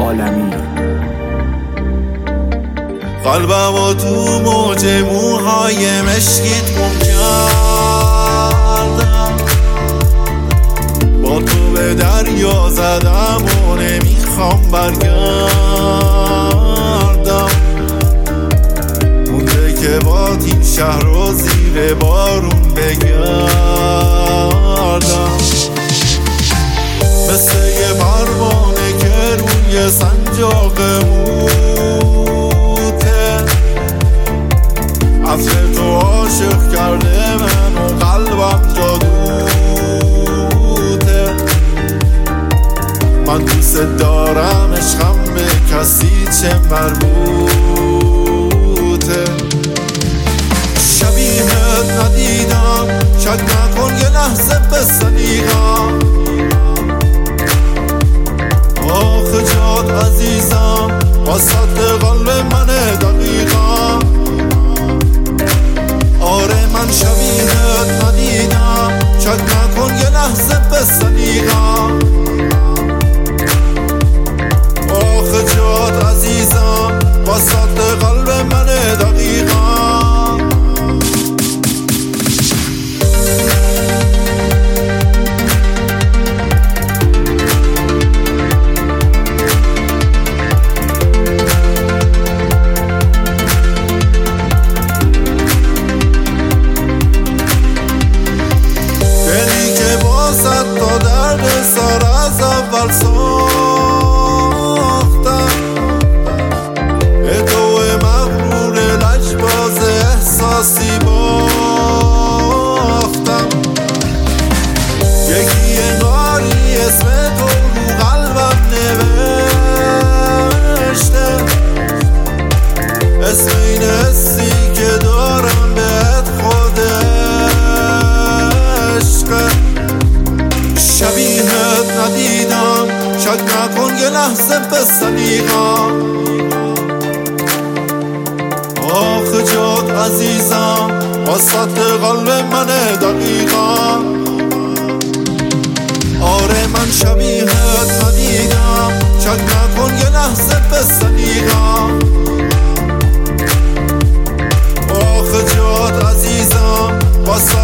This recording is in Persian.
عالمی. قلبم و تو موج موهای مشکیت گم کردم، با تو به دریا زدم و نمیخوام برگردم. مونده که با این شهر رو زیر بارون بگردم، مثل یه پروانه که روی سنجاق موته. عطر تو عاشق کرده من و قلبم جادوته. من دوست دارم عشقم به کسی چه مربوطه. شبیهت ندیدم، شک نکن یه لحظه به سلیقم. آخه جات عزیزم وسط قلب منه دقیقا. آره من شبیهت ندیدم، شک نکن یه لحظه به سلیقم. آخه جات عزیزم وسط قلب منه دقیقا. تا درد سر از اول ساختم، به تو مغرور لجباز احساسی باختم. یکی انگاری اسم تو رو قلبم نوشته، اسم این حسی که دارم بهت خود عشقه. شبیهت ندیدم، شک نکن یه لحظه به سلیقم. آخه جات عزیزم وسط قلب منه دقیقا. آره من شبیهت ندیدم، شک نکن یه لحظه به سلیقم. آخه جات عزیزم وسط